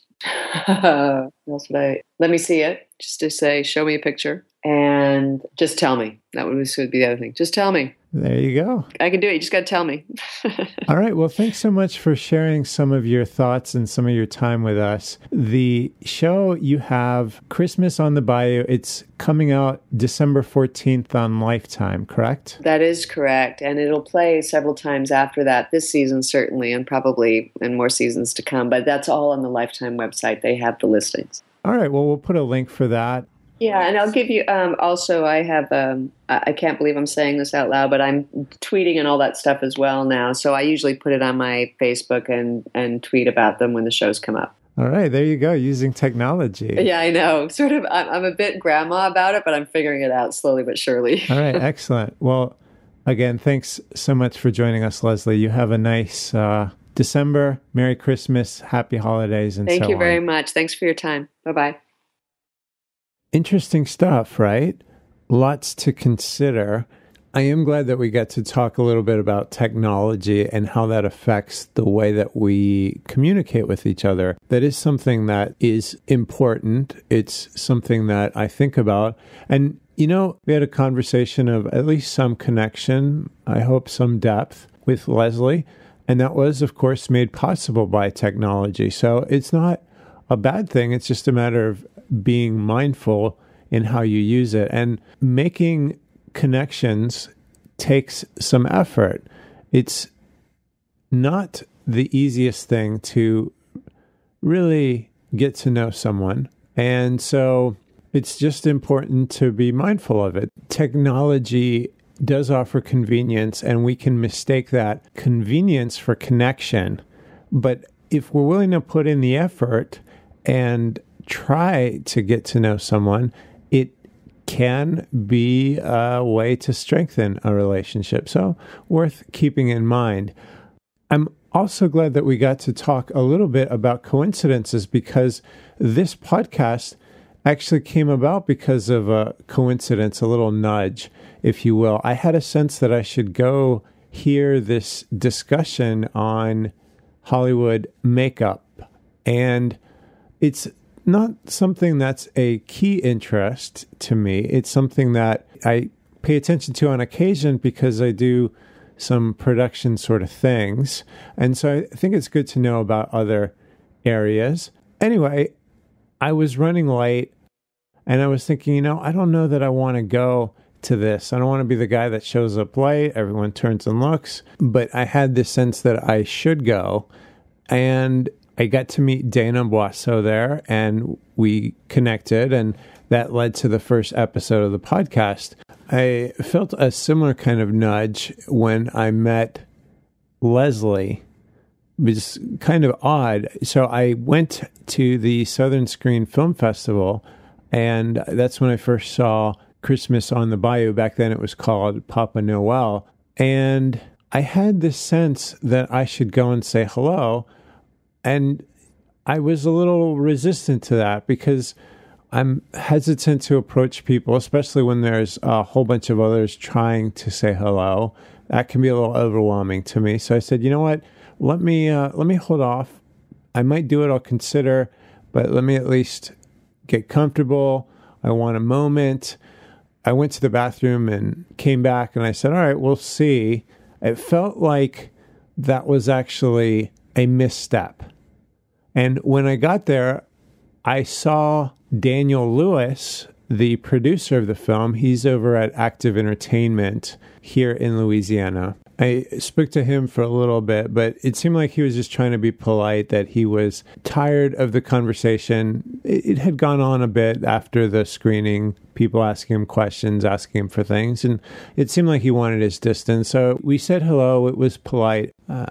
What else would let me see it, just to say, show me a picture. And just tell me. That would be the other thing. Just tell me. There you go. I can do it. You just got to tell me. All right. Well, thanks so much for sharing some of your thoughts and some of your time with us. The show you have, Christmas on the Bayou, it's coming out December 14th on Lifetime, correct? That is correct. And it'll play several times after that, this season certainly, and probably in more seasons to come. But that's all on the Lifetime website. They have the listings. All right. Well, we'll put a link for that. Yeah, and I'll give you, also I have, I can't believe I'm saying this out loud, but I'm tweeting and all that stuff as well now. So I usually put it on my Facebook and tweet about them when the shows come up. All right, there you go, using technology. Yeah, I know. Sort of, I'm a bit grandma about it, but I'm figuring it out slowly but surely. All right, excellent. Well, again, thanks so much for joining us, Leslie. You have a nice December. Merry Christmas, Happy Holidays, and so on. Thank you very much. Thanks for your time. Bye-bye. Interesting stuff, right? Lots to consider. I am glad that we got to talk a little bit about technology and how that affects the way that we communicate with each other. That is something that is important. It's something that I think about. And, we had a conversation of at least some connection, I hope some depth with Leslie. And that was, of course, made possible by technology. So it's not a bad thing. It's just a matter of being mindful in how you use it. And making connections takes some effort. It's not the easiest thing to really get to know someone. And so it's just important to be mindful of it. Technology does offer convenience, and we can mistake that convenience for connection. But if we're willing to put in the effort and try to get to know someone, it can be a way to strengthen a relationship. So worth keeping in mind. I'm also glad that we got to talk a little bit about coincidences, because this podcast actually came about because of a coincidence, a little nudge, if you will. I had a sense that I should go hear this discussion on Hollywood makeup. And it's not something that's a key interest to me. It's something that I pay attention to on occasion because I do some production sort of things. And so I think it's good to know about other areas. Anyway, I was running late and I was thinking, I don't know that I want to go to this. I don't want to be the guy that shows up late. Everyone turns and looks. But I had this sense that I should go. And I got to meet Dana Boisseau there, and we connected, and that led to the first episode of the podcast. I felt a similar kind of nudge when I met Leslie. It was kind of odd. So I went to the Southern Screen Film Festival, and that's when I first saw Christmas on the Bayou. Back then it was called Papa Noel. And I had this sense that I should go and say hello. And I was a little resistant to that because I'm hesitant to approach people, especially when there's a whole bunch of others trying to say hello. That can be a little overwhelming to me. So I said, you know what? Let me hold off. I might do it. I'll consider, but let me at least get comfortable. I want a moment. I went to the bathroom and came back, and I said, all right, we'll see. It felt like that was actually a misstep. And when I got there, I saw Daniel Lewis, the producer of the film. He's over at Active Entertainment here in Louisiana. I spoke to him for a little bit, but it seemed like he was just trying to be polite, that he was tired of the conversation. It had gone on a bit after the screening, people asking him questions, asking him for things, and it seemed like he wanted his distance. So we said hello. It was polite.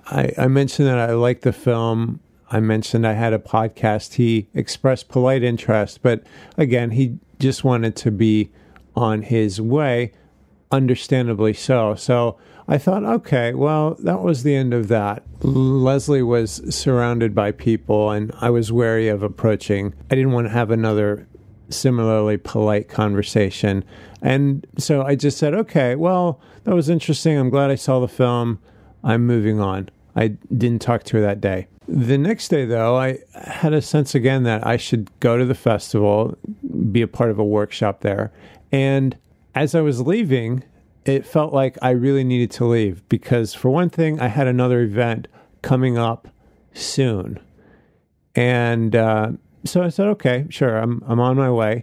I mentioned that I liked the film. I mentioned I had a podcast. He expressed polite interest, but again, he just wanted to be on his way, understandably so. So I thought, okay, well, that was the end of that. Leslie was surrounded by people, and I was wary of approaching. I didn't want to have another similarly polite conversation. And so I just said, okay, well, that was interesting. I'm glad I saw the film. I'm moving on. I didn't talk to her that day. The next day, though, I had a sense again that I should go to the festival, be a part of a workshop there. And as I was leaving, it felt like I really needed to leave because, for one thing, I had another event coming up soon. And so I said, okay, sure, I'm on my way.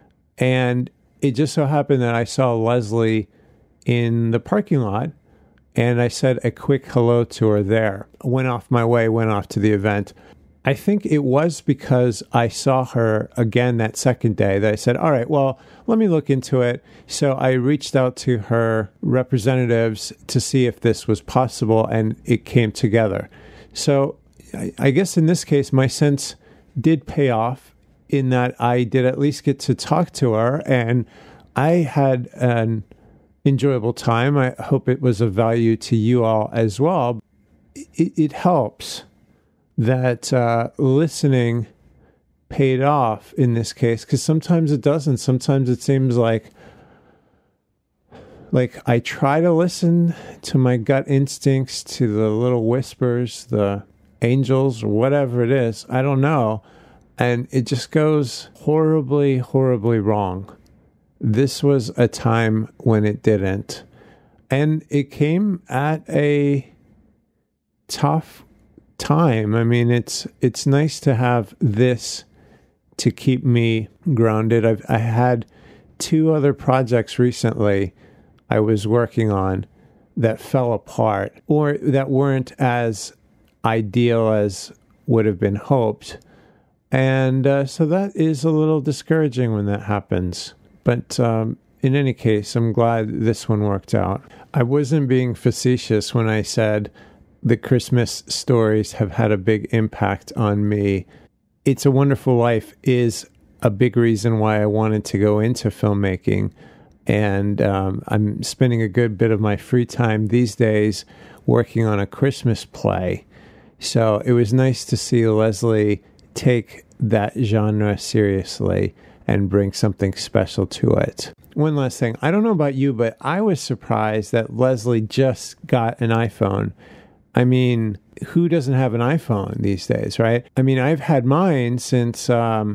And it just so happened that I saw Leslie in the parking lot. And I said a quick hello to her there. Went off my way, went off to the event. I think it was because I saw her again that second day that I said, all right, well, let me look into it. So I reached out to her representatives to see if this was possible, and it came together. So I guess in this case, my sense did pay off in that I did at least get to talk to her, and I had an enjoyable time. I hope it was of value to you all as well. It helps that listening paid off in this case, because sometimes it doesn't. Sometimes it seems like I try to listen to my gut instincts, to the little whispers, the angels, or whatever it is. I don't know. And it just goes horribly, horribly wrong. This was a time when it didn't. And it came at a tough time. I mean, it's nice to have this to keep me grounded. I had 2 other projects recently I was working on that fell apart or that weren't as ideal as would have been hoped. And so that is a little discouraging when that happens. But in any case, I'm glad this one worked out. I wasn't being facetious when I said the Christmas stories have had a big impact on me. It's a Wonderful Life is a big reason why I wanted to go into filmmaking. And I'm spending a good bit of my free time these days working on a Christmas play. So it was nice to see Leslie take that genre seriously and bring something special to it. One last thing. I don't know about you, but I was surprised that Leslie just got an iPhone. I mean, who doesn't have an iPhone these days, right? I mean, I've had mine since, I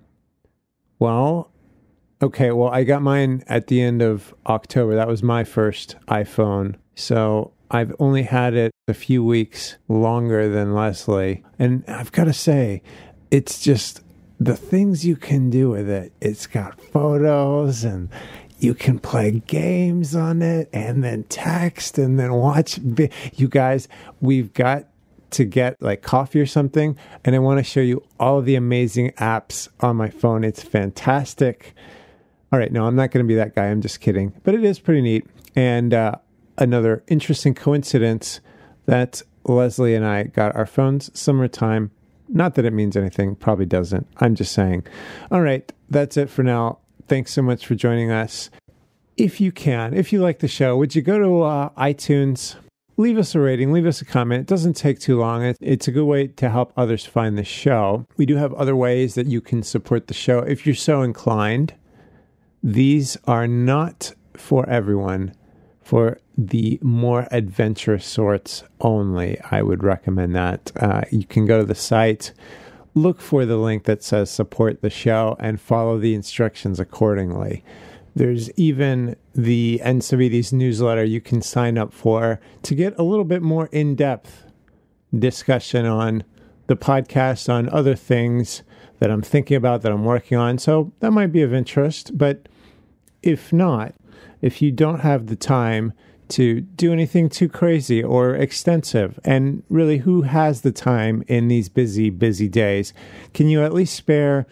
got mine at the end of October. That was my first iPhone. So I've only had it a few weeks longer than Leslie. And I've got to say, it's just the things you can do with it. It's got photos and you can play games on it and then text and then watch. You guys, we've got to get like coffee or something. And I want to show you all of the amazing apps on my phone. It's fantastic. All right, no, I'm not going to be that guy. I'm just kidding. But it is pretty neat. And another interesting coincidence that Leslie and I got our phones summertime. Not that it means anything. Probably doesn't. I'm just saying. All right, that's it for now. Thanks so much for joining us. If you like the show, would you go to iTunes, leave us a rating, leave us a comment. It doesn't take too long. It's a good way to help others find the show. We do have other ways that you can support the show if you're so inclined. These are not for everyone. For the more adventurous sorts only, I would recommend that. You can go to the site, look for the link that says support the show, and follow the instructions accordingly. There's even the NCVD's newsletter you can sign up for to get a little bit more in-depth discussion on the podcast, on other things that I'm thinking about, that I'm working on. So that might be of interest. But if not, if you don't have the time to do anything too crazy or extensive, and really, who has the time in these busy, busy days? Can you at least spare,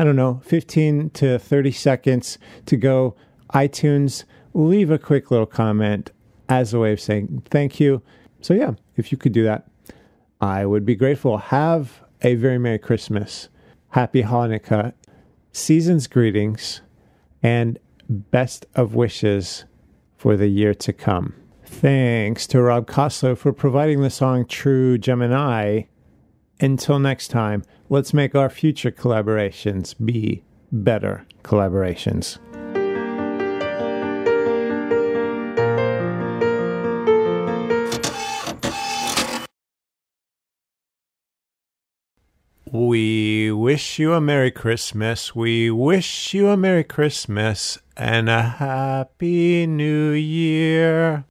15 to 30 seconds to go iTunes, leave a quick little comment as a way of saying thank you? So yeah, if you could do that, I would be grateful. Have a very Merry Christmas, Happy Hanukkah, season's greetings, and best of wishes for the year to come. Thanks to Rob Koslow for providing the song True Gemini. Until next time, let's make our future collaborations be better collaborations. We wish you a Merry Christmas. We wish you a Merry Christmas and a Happy New Year.